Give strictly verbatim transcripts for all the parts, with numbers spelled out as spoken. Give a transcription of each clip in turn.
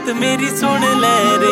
बात मेरी सुन ले रे।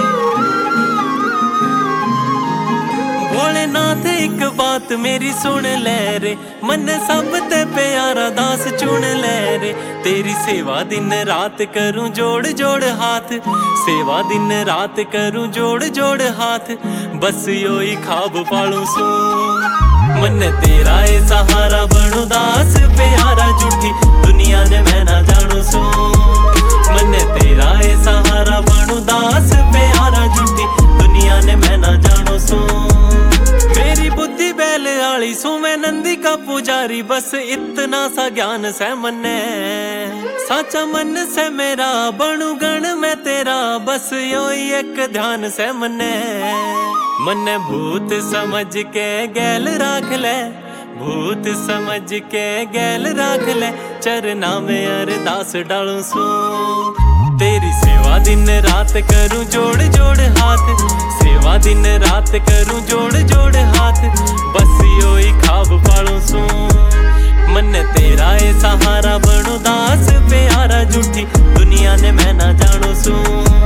भोलेनाथ एक बात मेरी सुन ले रे, मन सब ते प्यारा दास चुन ले रे। तेरी सेवा दिन रात करूं जोड़ जोड़ हाथ, सेवा दिन रात करूं जोड़ जोड़ हाथ, बस यो ही ख्वाब पालूं सू। मन तेरा ए सहारा बनू दास प्यारा, झूठी दुनिया ने मैं ना जानू सू। मन तेरा ए सहारा बनू दास प्यारा, झूठी दुनिया ने मैं ना जानू सू। मेरी बुद्धि बैल आली सू, मैं नंदी का पुजारी, बस इतना सा ज्ञान से मन्ने। साचा मन से मेरा बनू गण मैं तेरा, बस यो ही एक ध्यान से मन्ने। मन्ने भूत समझ के गैल राख ले, भूत समझ के गैल राख ले, चरना में अरदास डालूं सू। तेरी सेवा दिन रात करूं जोड़ जोड़ हाथ, सेवा दिन रात करूं जोड़ जोड़ हाथ, बस यो ही ख्वाब पालूं सू। मन तेरा ए सहारा बनू दास प्यारा, झूठी दुनिया ने मैं ना जानू सू।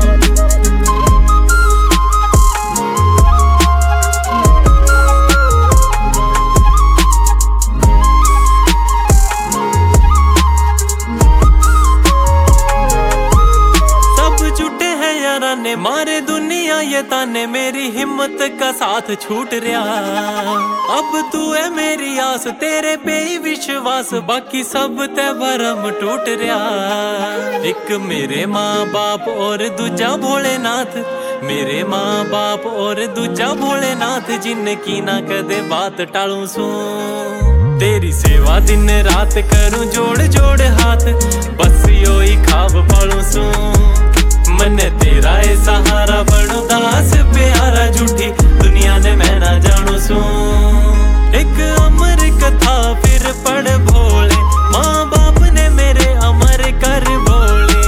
ने मारे दुनिया ये ताने, मेरी हिम्मत का साथ छूट रहा। अब तू है मेरी आस, तेरे पे ही विश्वास, बाकी सब ते भरम टूट रहा। एक मेरे माँ बाप और दूजा भोलेनाथ, मेरे माँ बाप और दूजा भोलेनाथ, जिनकी ना कदे बात टालूं सू। तेरी सेवा दिन रात करूं जोड़ जोड़ हाथ, बस यो ही ख्वाब पालूं सू। मन तेरा ए सहारा बनू दास प्यारा, झूठी दुनिया ने मैं ना जानू सू। एक अमर कथा फिर पढ़ भोले, माँ बाप ने मेरे अमर कर बोले।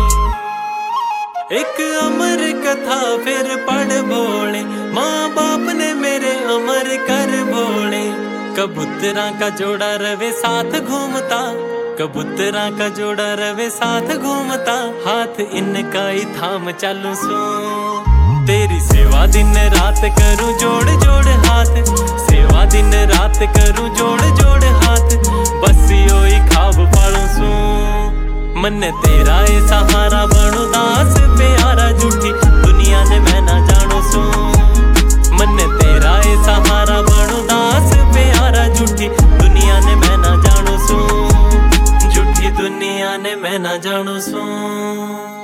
एक अमर कथा फिर पढ़ भोले, माँ बाप ने मेरे अमर कर बोले। कबूतरा का जोड़ा रवे साथ घूमता, कबूतरा का जोड़ा रवे साथ घूमता, हाथ इनका ही थाम चालू सू। तेरी सेवा दिन रात करूं जोड़ जोड़ हाथ, सेवा दिन रात करूं जोड़ जोड़ हाथ, बस यो ही ख्वाब पालूं सू। मन तेरा ए सहारा बनू दास प्यारा, झूठी दुनिया ने मैं ना जानू सू। मन तेरा ए सहारा बनू दास प्यारा, झूठी दुनिया ने मैं ना जानू सू। दुनिया ने मैं ना जानू सू।